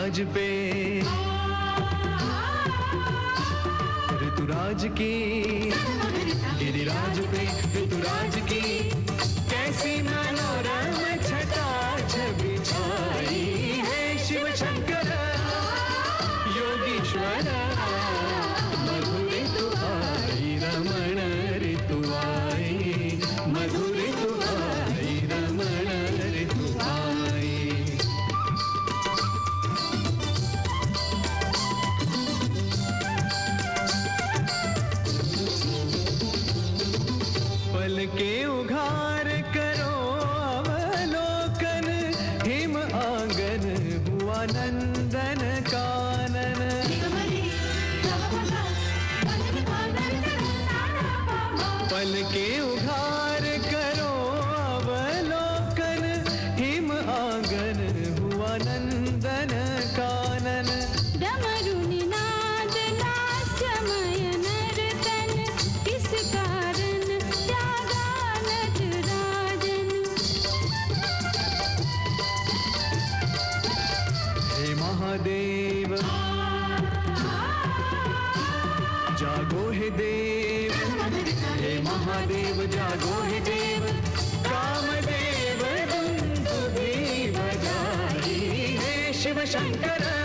ऋतुराज पे, ऋतुराज की, गिरिराज पे ऋतुराज की कैसी मनोरम छटा छवि छाई है। शिव शंकर योगीश्वर मधुर ऋतु आई, रमण ऋतु आई, मधुर ऋतु आई, रमण ऋतु आई। पल के उघार करो अवलोकन, हिम आंगन हुआ नंदन कानन। पल के उघार करो अवलोकन, हिम आंगन हुआ नंदन कानन। डमरू निनाद लास्यमय नर्तन, किस कारण त्यागा नटराजन। हे महादेव जागो हे देव, हे महादेव जागो हे देव, कामदेव दुंदुभी बजाई है। शिव शंकर